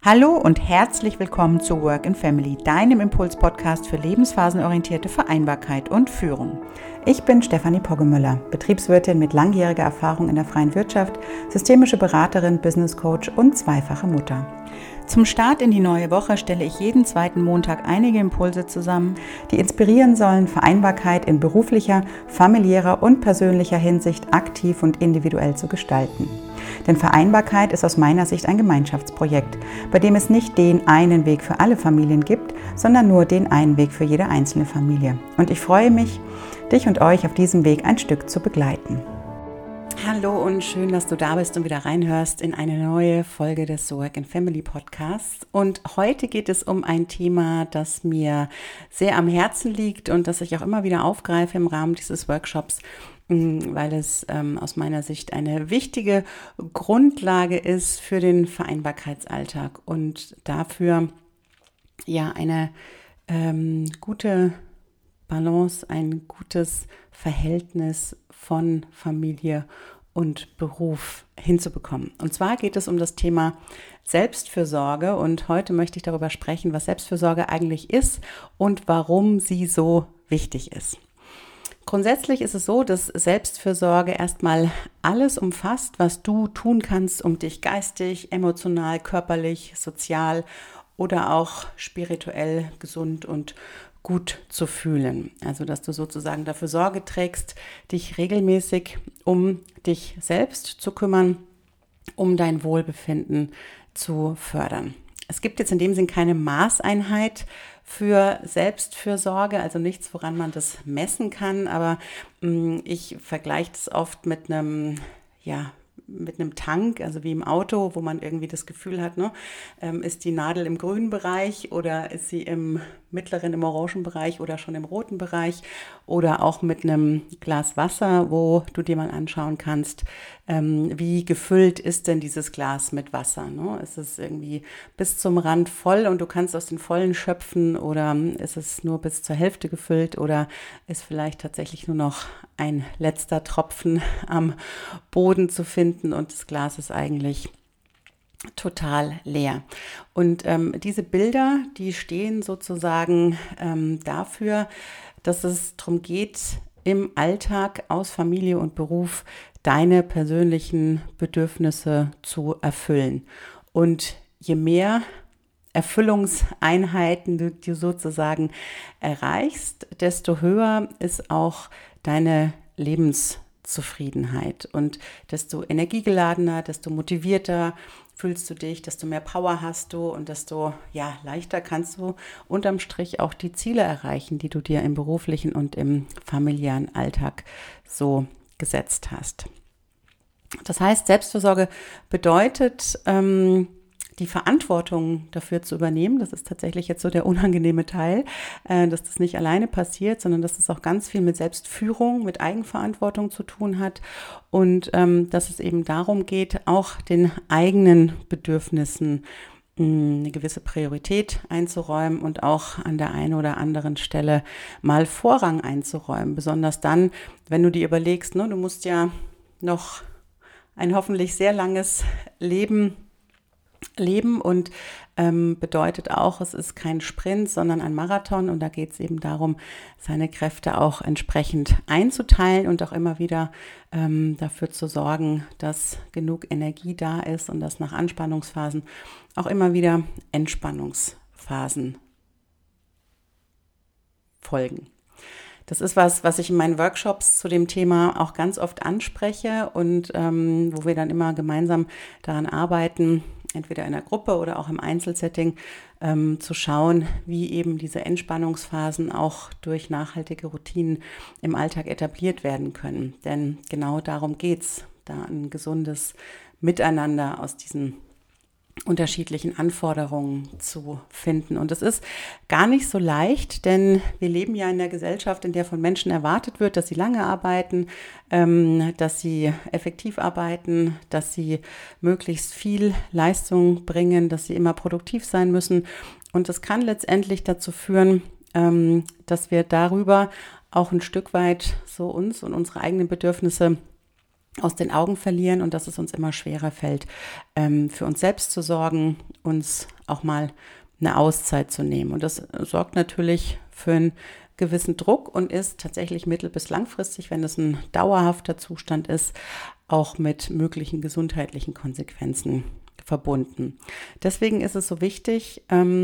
Hallo und herzlich willkommen zu Work and Family, deinem Impuls-Podcast für lebensphasenorientierte Vereinbarkeit und Führung. Ich bin Stefanie Poggemöller, Betriebswirtin mit langjähriger Erfahrung in der freien Wirtschaft, systemische Beraterin, Business Coach und zweifache Mutter. Zum Start in die neue Woche stelle ich jeden zweiten Montag einige Impulse zusammen, die inspirieren sollen, Vereinbarkeit in beruflicher, familiärer und persönlicher Hinsicht aktiv und individuell zu gestalten. Denn Vereinbarkeit ist aus meiner Sicht ein Gemeinschaftsprojekt, bei dem es nicht den einen Weg für alle Familien gibt, sondern nur den einen Weg für jede einzelne Familie. Und ich freue mich, dich und euch auf diesem Weg ein Stück zu begleiten. Hallo und schön, dass du da bist und wieder reinhörst in eine neue Folge des Work and Family Podcasts. Und heute geht es um ein Thema, das mir sehr am Herzen liegt und das ich auch immer wieder aufgreife im Rahmen dieses Workshops, weil es aus meiner Sicht eine wichtige Grundlage ist für den Vereinbarkeitsalltag und dafür ja eine gute Balance, ein gutes Verhältnis von Familie und Beruf hinzubekommen. Und zwar geht es um das Thema Selbstfürsorge und heute möchte ich darüber sprechen, was Selbstfürsorge eigentlich ist und warum sie so wichtig ist. Grundsätzlich ist es so, dass Selbstfürsorge erstmal alles umfasst, was du tun kannst, um dich geistig, emotional, körperlich, sozial oder auch spirituell gesund und gut zu fühlen. Also, dass du sozusagen dafür Sorge trägst, dich regelmäßig um dich selbst zu kümmern, um dein Wohlbefinden zu fördern. Es gibt jetzt in dem Sinn keine Maßeinheit für Selbstfürsorge, also nichts, woran man das messen kann, aber ich vergleiche das oft mit einem Tank, also wie im Auto, wo man irgendwie das Gefühl hat, ist die Nadel im grünen Bereich oder ist sie im mittleren, im orangen Bereich oder schon im roten Bereich oder auch mit einem Glas Wasser, wo du dir mal anschauen kannst, wie gefüllt ist denn dieses Glas mit Wasser. Ne? Ist es irgendwie bis zum Rand voll und du kannst aus den Vollen schöpfen oder ist es nur bis zur Hälfte gefüllt oder ist vielleicht tatsächlich nur noch ein letzter Tropfen am Boden zu finden und das Glas ist eigentlich total leer. Und diese Bilder, die stehen sozusagen dafür, dass es darum geht, im Alltag aus Familie und Beruf deine persönlichen Bedürfnisse zu erfüllen. Und je mehr Erfüllungseinheiten du sozusagen erreichst, desto höher ist auch deine Lebenszufriedenheit und desto energiegeladener, desto motivierter fühlst du dich, desto mehr Power hast du und desto leichter kannst du unterm Strich auch die Ziele erreichen, die du dir im beruflichen und im familiären Alltag so gesetzt hast. Das heißt, Selbstfürsorge bedeutet, die Verantwortung dafür zu übernehmen. Das ist tatsächlich jetzt so der unangenehme Teil, dass das nicht alleine passiert, sondern dass es auch ganz viel mit Selbstführung, mit Eigenverantwortung zu tun hat und dass es eben darum geht, auch den eigenen Bedürfnissen eine gewisse Priorität einzuräumen und auch an der einen oder anderen Stelle mal Vorrang einzuräumen. Besonders dann, wenn du dir überlegst, du musst ja noch ein hoffentlich sehr langes Leben und bedeutet auch, es ist kein Sprint, sondern ein Marathon und da geht es eben darum, seine Kräfte auch entsprechend einzuteilen und auch immer wieder dafür zu sorgen, dass genug Energie da ist und dass nach Anspannungsphasen auch immer wieder Entspannungsphasen folgen. Das ist was ich in meinen Workshops zu dem Thema auch ganz oft anspreche und wo wir dann immer gemeinsam daran arbeiten, entweder in der Gruppe oder auch im Einzelsetting, zu schauen, wie eben diese Entspannungsphasen auch durch nachhaltige Routinen im Alltag etabliert werden können. Denn genau darum geht's, da ein gesundes Miteinander aus diesen unterschiedlichen Anforderungen zu finden. Und es ist gar nicht so leicht, denn wir leben ja in der Gesellschaft, in der von Menschen erwartet wird, dass sie lange arbeiten, dass sie effektiv arbeiten, dass sie möglichst viel Leistung bringen, dass sie immer produktiv sein müssen. Und das kann letztendlich dazu führen, dass wir darüber auch ein Stück weit so uns und unsere eigenen Bedürfnisse aus den Augen verlieren und dass es uns immer schwerer fällt, für uns selbst zu sorgen, uns auch mal eine Auszeit zu nehmen. Und das sorgt natürlich für einen gewissen Druck und ist tatsächlich mittel- bis langfristig, wenn es ein dauerhafter Zustand ist, auch mit möglichen gesundheitlichen Konsequenzen verbunden. Deswegen ist es so wichtig,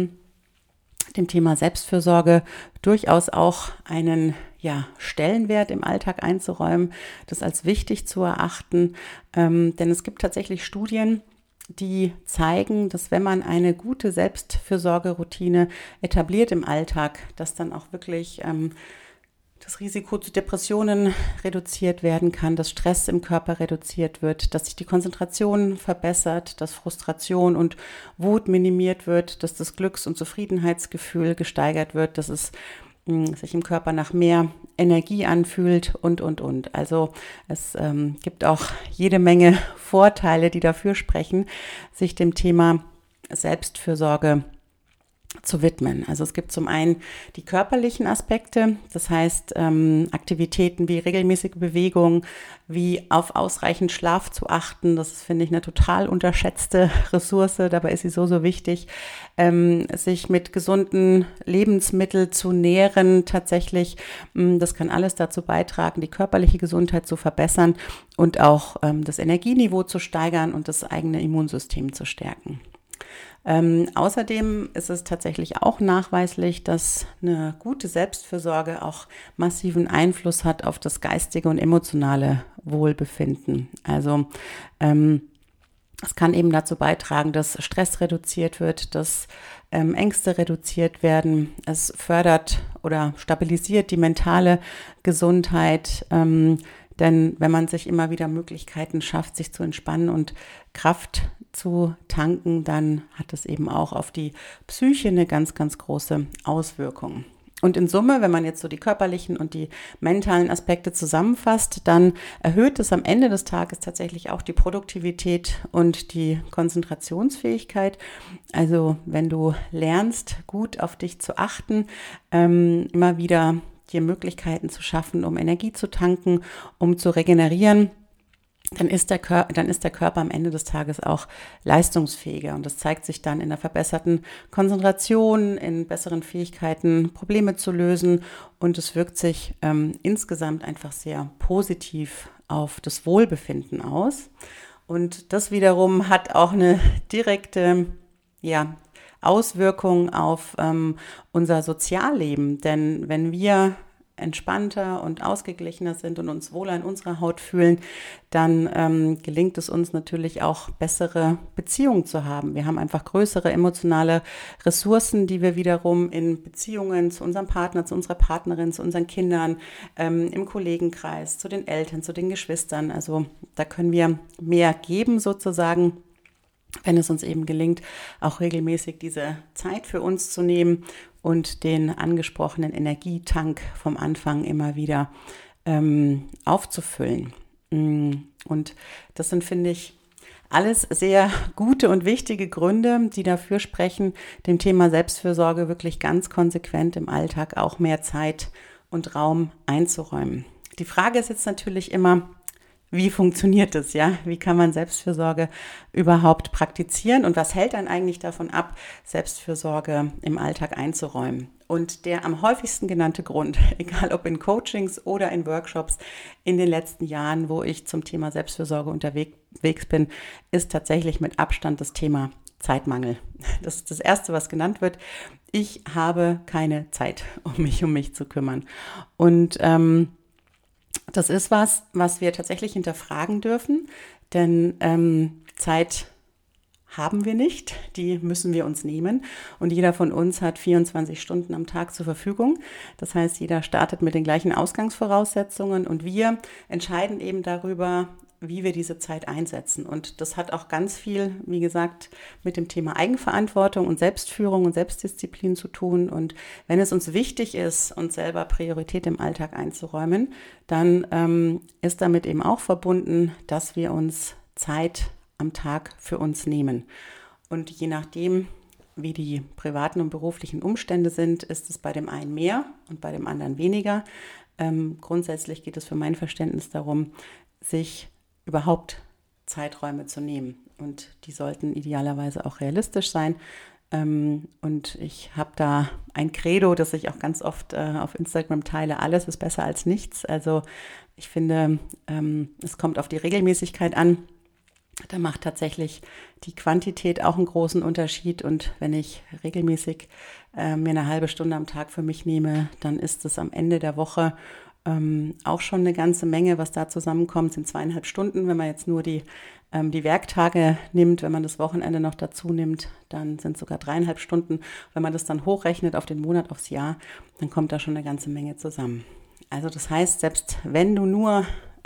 dem Thema Selbstfürsorge durchaus auch einen Stellenwert im Alltag einzuräumen, das als wichtig zu erachten. Denn es gibt tatsächlich Studien, die zeigen, dass wenn man eine gute Selbstfürsorgeroutine etabliert im Alltag, dass dann auch wirklich das Risiko zu Depressionen reduziert werden kann, dass Stress im Körper reduziert wird, dass sich die Konzentration verbessert, dass Frustration und Wut minimiert wird, dass das Glücks- und Zufriedenheitsgefühl gesteigert wird, dass es sich im Körper nach mehr Energie anfühlt und. Also es gibt auch jede Menge Vorteile, die dafür sprechen, sich dem Thema Selbstfürsorge zu widmen. Also es gibt zum einen die körperlichen Aspekte, das heißt Aktivitäten wie regelmäßige Bewegung, wie auf ausreichend Schlaf zu achten. Das ist, finde ich, eine total unterschätzte Ressource. Dabei ist sie so wichtig, sich mit gesunden Lebensmitteln zu nähren. Tatsächlich, das kann alles dazu beitragen, die körperliche Gesundheit zu verbessern und auch das Energieniveau zu steigern und das eigene Immunsystem zu stärken. Außerdem ist es tatsächlich auch nachweislich, dass eine gute Selbstfürsorge auch massiven Einfluss hat auf das geistige und emotionale Wohlbefinden. Also es kann eben dazu beitragen, dass Stress reduziert wird, dass Ängste reduziert werden. Es fördert oder stabilisiert die mentale Gesundheit. Denn wenn man sich immer wieder Möglichkeiten schafft, sich zu entspannen und Kraft zu tanken, dann hat es eben auch auf die Psyche eine ganz große Auswirkung. Und in Summe, wenn man jetzt so die körperlichen und die mentalen Aspekte zusammenfasst, dann erhöht es am Ende des Tages tatsächlich auch die Produktivität und die Konzentrationsfähigkeit. Also wenn du lernst, gut auf dich zu achten, immer wieder dir Möglichkeiten zu schaffen, um Energie zu tanken, um zu regenerieren, dann ist der Körper am Ende des Tages auch leistungsfähiger. Und das zeigt sich dann in der verbesserten Konzentration, in besseren Fähigkeiten, Probleme zu lösen. Und es wirkt sich insgesamt einfach sehr positiv auf das Wohlbefinden aus. Und das wiederum hat auch eine direkte, Auswirkung auf unser Sozialleben. Denn wenn wir entspannter und ausgeglichener sind und uns wohler in unserer Haut fühlen, dann gelingt es uns natürlich auch, bessere Beziehungen zu haben. Wir haben einfach größere emotionale Ressourcen, die wir wiederum in Beziehungen zu unserem Partner, zu unserer Partnerin, zu unseren Kindern, im Kollegenkreis, zu den Eltern, zu den Geschwistern. Also da können wir mehr geben sozusagen, wenn es uns eben gelingt, auch regelmäßig diese Zeit für uns zu nehmen und den angesprochenen Energietank vom Anfang immer wieder aufzufüllen. Und das sind, finde ich, alles sehr gute und wichtige Gründe, die dafür sprechen, dem Thema Selbstfürsorge wirklich ganz konsequent im Alltag auch mehr Zeit und Raum einzuräumen. Die Frage ist jetzt natürlich immer, wie funktioniert das, ja? Wie kann man Selbstfürsorge überhaupt praktizieren und was hält einen eigentlich davon ab, Selbstfürsorge im Alltag einzuräumen? Und der am häufigsten genannte Grund, egal ob in Coachings oder in Workshops in den letzten Jahren, wo ich zum Thema Selbstfürsorge unterwegs bin, ist tatsächlich mit Abstand das Thema Zeitmangel. Das ist das Erste, was genannt wird. Ich habe keine Zeit, um mich zu kümmern. Und das ist was wir tatsächlich hinterfragen dürfen, denn Zeit haben wir nicht, die müssen wir uns nehmen und jeder von uns hat 24 Stunden am Tag zur Verfügung. Das heißt, jeder startet mit den gleichen Ausgangsvoraussetzungen und wir entscheiden eben darüber, wie wir diese Zeit einsetzen. Und das hat auch ganz viel, wie gesagt, mit dem Thema Eigenverantwortung und Selbstführung und Selbstdisziplin zu tun. Und wenn es uns wichtig ist, uns selber Priorität im Alltag einzuräumen, dann ist damit eben auch verbunden, dass wir uns Zeit am Tag für uns nehmen. Und je nachdem, wie die privaten und beruflichen Umstände sind, ist es bei dem einen mehr und bei dem anderen weniger. Grundsätzlich geht es für mein Verständnis darum, sich überhaupt Zeiträume zu nehmen. Und die sollten idealerweise auch realistisch sein. Und ich habe da ein Credo, das ich auch ganz oft auf Instagram teile. Alles ist besser als nichts. Also ich finde, es kommt auf die Regelmäßigkeit an. Da macht tatsächlich die Quantität auch einen großen Unterschied. Und wenn ich regelmäßig mir eine halbe Stunde am Tag für mich nehme, dann ist es am Ende der Woche auch schon eine ganze Menge, was da zusammenkommt, sind 2,5 Stunden. Wenn man jetzt nur die Werktage nimmt, wenn man das Wochenende noch dazu nimmt, dann sind es sogar 3,5 Stunden. Wenn man das dann hochrechnet auf den Monat, aufs Jahr, dann kommt da schon eine ganze Menge zusammen. Also das heißt, selbst wenn du nur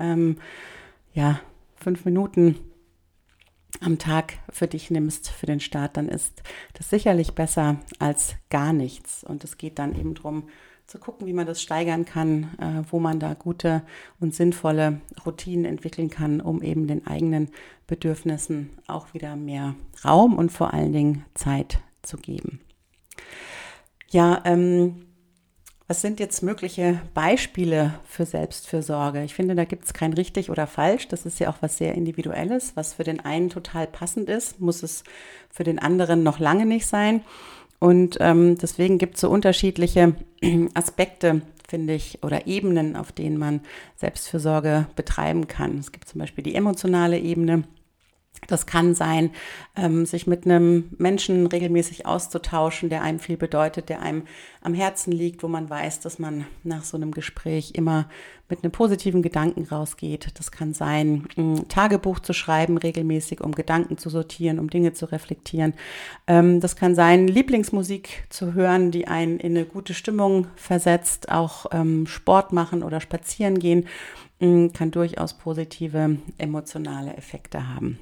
5 Minuten am Tag für dich nimmst, für den Start, dann ist das sicherlich besser als gar nichts. Und es geht dann eben darum, zu gucken, wie man das steigern kann, wo man da gute und sinnvolle Routinen entwickeln kann, um eben den eigenen Bedürfnissen auch wieder mehr Raum und vor allen Dingen Zeit zu geben. Ja, was sind jetzt mögliche Beispiele für Selbstfürsorge? Ich finde, da gibt es kein richtig oder falsch. Das ist ja auch was sehr Individuelles. Was für den einen total passend ist, muss es für den anderen noch lange nicht sein. Und deswegen gibt es so unterschiedliche Aspekte, finde ich, oder Ebenen, auf denen man Selbstfürsorge betreiben kann. Es gibt zum Beispiel die emotionale Ebene. Das kann sein, sich mit einem Menschen regelmäßig auszutauschen, der einem viel bedeutet, der einem am Herzen liegt, wo man weiß, dass man nach so einem Gespräch immer mit einem positiven Gedanken rausgeht. Das kann sein, ein Tagebuch zu schreiben regelmäßig, um Gedanken zu sortieren, um Dinge zu reflektieren. Das kann sein, Lieblingsmusik zu hören, die einen in eine gute Stimmung versetzt. Auch Sport machen oder spazieren gehen kann durchaus positive emotionale Effekte haben.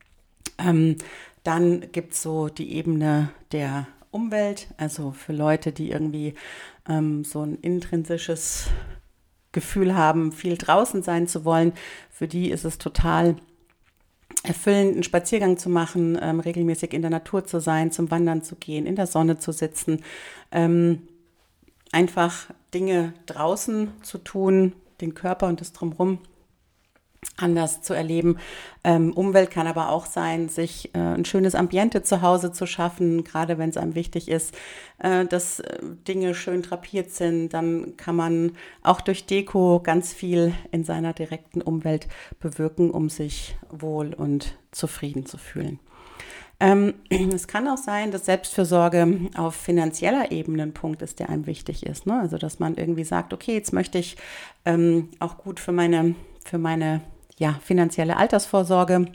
Dann gibt es so die Ebene der Umwelt, also für Leute, die irgendwie so ein intrinsisches Gefühl haben, viel draußen sein zu wollen. Für die ist es total erfüllend, einen Spaziergang zu machen, regelmäßig in der Natur zu sein, zum Wandern zu gehen, in der Sonne zu sitzen, einfach Dinge draußen zu tun, den Körper und das Drumherum anders zu erleben. Umwelt kann aber auch sein, sich ein schönes Ambiente zu Hause zu schaffen, gerade wenn es einem wichtig ist, dass Dinge schön drapiert sind. Dann kann man auch durch Deko ganz viel in seiner direkten Umwelt bewirken, um sich wohl und zufrieden zu fühlen. Es kann auch sein, dass Selbstfürsorge auf finanzieller Ebene ein Punkt ist, der einem wichtig ist. Ne? Also dass man irgendwie sagt, okay, jetzt möchte ich auch gut für meine finanzielle Altersvorsorge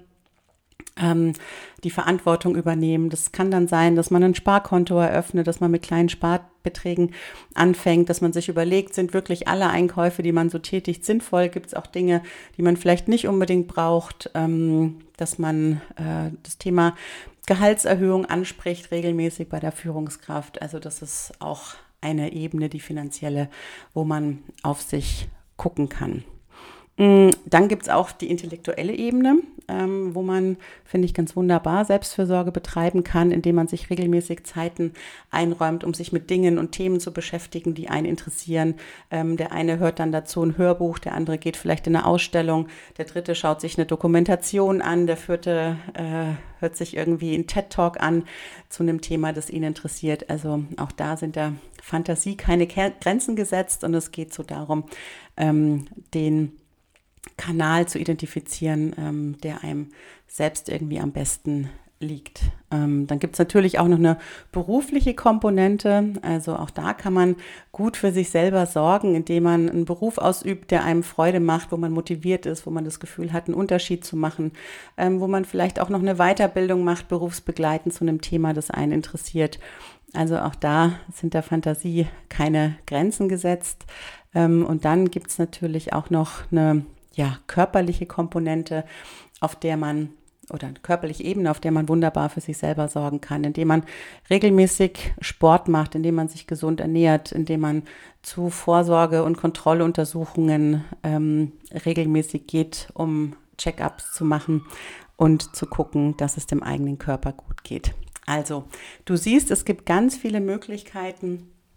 die Verantwortung übernehmen. Das kann dann sein, dass man ein Sparkonto eröffnet, dass man mit kleinen Sparbeträgen anfängt, dass man sich überlegt, sind wirklich alle Einkäufe, die man so tätigt, sinnvoll? Gibt es auch Dinge, die man vielleicht nicht unbedingt braucht, dass man das Thema Gehaltserhöhung anspricht, regelmäßig bei der Führungskraft. Also das ist auch eine Ebene, die finanzielle, wo man auf sich gucken kann. Dann gibt es auch die intellektuelle Ebene, wo man, finde ich, ganz wunderbar Selbstfürsorge betreiben kann, indem man sich regelmäßig Zeiten einräumt, um sich mit Dingen und Themen zu beschäftigen, die einen interessieren. Der eine hört dann dazu ein Hörbuch, der andere geht vielleicht in eine Ausstellung, der dritte schaut sich eine Dokumentation an, der vierte hört sich irgendwie einen TED-Talk an zu einem Thema, das ihn interessiert. Also auch da sind der Fantasie keine Grenzen gesetzt und es geht so darum, den Kanal zu identifizieren, der einem selbst irgendwie am besten liegt. Dann gibt es natürlich auch noch eine berufliche Komponente. Also auch da kann man gut für sich selber sorgen, indem man einen Beruf ausübt, der einem Freude macht, wo man motiviert ist, wo man das Gefühl hat, einen Unterschied zu machen, wo man vielleicht auch noch eine Weiterbildung macht, berufsbegleitend zu einem Thema, das einen interessiert. Also auch da sind der Fantasie keine Grenzen gesetzt. Und dann gibt es natürlich auch noch eine körperliche Komponente, auf der man, oder eine körperliche Ebene, auf der man wunderbar für sich selber sorgen kann, indem man regelmäßig Sport macht, indem man sich gesund ernährt, indem man zu Vorsorge- und Kontrolluntersuchungen regelmäßig geht, um Check-ups zu machen und zu gucken, dass es dem eigenen Körper gut geht. Also, du siehst, es gibt ganz viele Möglichkeiten,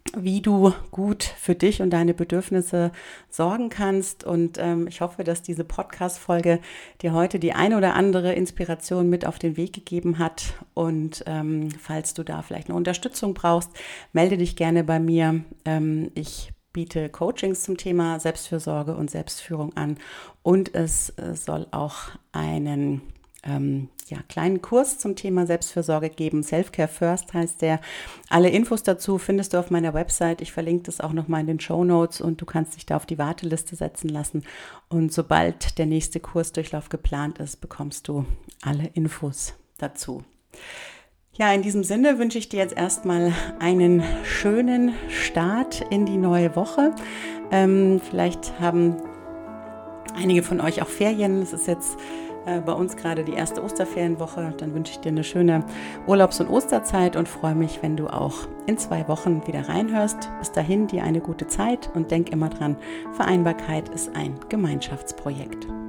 wie du gut für dich und deine Bedürfnisse sorgen kannst. Und ich hoffe, dass diese Podcast-Folge dir heute die eine oder andere Inspiration mit auf den Weg gegeben hat. Und falls du da vielleicht eine Unterstützung brauchst, melde dich gerne bei mir. Ich biete Coachings zum Thema Selbstfürsorge und Selbstführung an. Und es soll auch einen kleinen Kurs zum Thema Selbstfürsorge geben. Self-Care First heißt der. Alle Infos dazu findest du auf meiner Website. Ich verlinke das auch nochmal in den Shownotes und du kannst dich da auf die Warteliste setzen lassen. Und sobald der nächste Kursdurchlauf geplant ist, bekommst du alle Infos dazu. Ja, in diesem Sinne wünsche ich dir jetzt erstmal einen schönen Start in die neue Woche. Vielleicht haben einige von euch auch Ferien. Es ist jetzt bei uns gerade die erste Osterferienwoche. Dann wünsche ich dir eine schöne Urlaubs- und Osterzeit und freue mich, wenn du auch in 2 Wochen wieder reinhörst. Bis dahin dir eine gute Zeit und denk immer dran, Vereinbarkeit ist ein Gemeinschaftsprojekt.